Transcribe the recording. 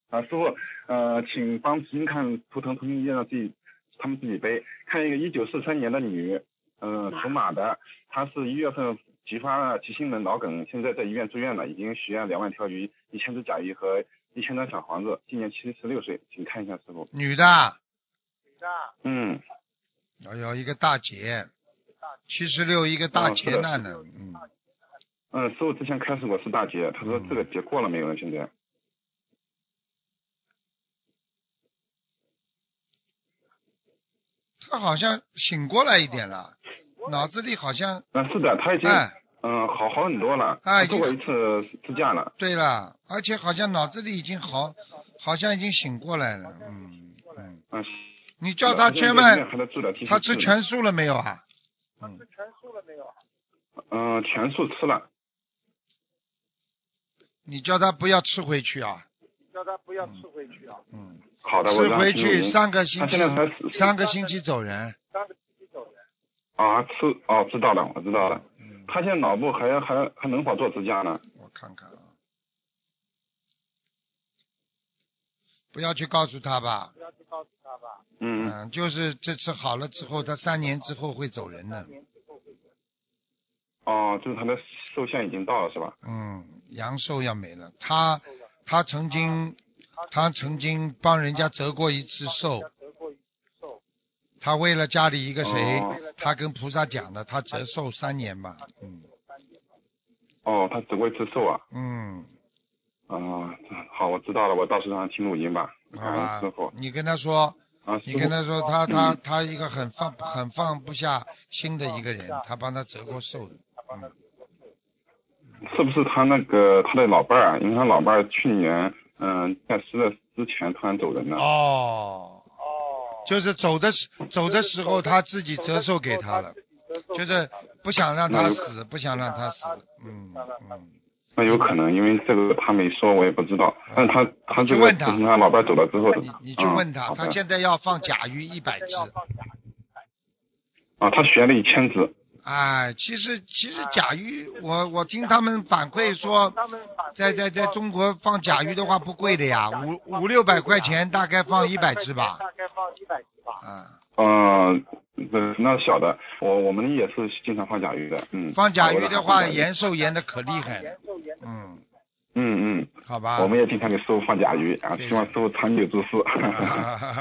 师傅，请帮慈心看图腾业让他们自己背。看一个1943年的女，属马的，她是1月份急发了急性的脑梗，现在在医院住院了，已经许愿2万条鱼、1000只甲鱼和1000张小房子，今年76岁，请看一下师傅。 女的。 嗯。 哎呦，一个大劫，76一个大劫难的， 师傅之前开始过是大劫，他说这个劫过了没有呢？现在。 他好像醒过来一点了，脑子里好像。 是的，他已经好很多了，做过一次支架了。 对了，而且好像脑子里已经好像已经醒过来了，你叫他千万，他吃全素了没有啊？ 全素吃了。 你叫他不要吃回去啊。 好的， 吃回去3个星期走人。 知道了，我知道了。他现在脑部还能否做支架呢？ 我看看啊。不要去告诉他吧。就是这次好了之后，他3年之后会走人的。 就是他的寿限已经到了是吧？ 阳寿要没了。他曾经帮人家折过一次寿。他为了家里一个谁，他跟菩萨讲的，他折寿3年吧。 他折过一次寿啊。好，我知道了，我到时候让他听录音吧。 好吧，你跟他说，他一个很放不下心的一个人，他帮他折过寿的。 是不是他的老伴儿啊？因为他老伴儿去年在10月之前突然走人了。 就是走的时候他自己折寿给他了，就是不想让他死。 那有可能，因为这个他没说，我也不知道。但是他这个就是他老伴走了之后， 你去问他，他现在要放甲鱼100只。 他学了1000只。 其实甲鱼，我听他们反馈说，在中国放甲鱼的话不贵的呀，500-600块钱大概放100只吧。 那小的，我们也是经常放甲鱼的。 放甲鱼的话，延寿延的可厉害了。 嗯， 好吧。 我们也经常给师傅放甲鱼啊，希望师傅长久住世。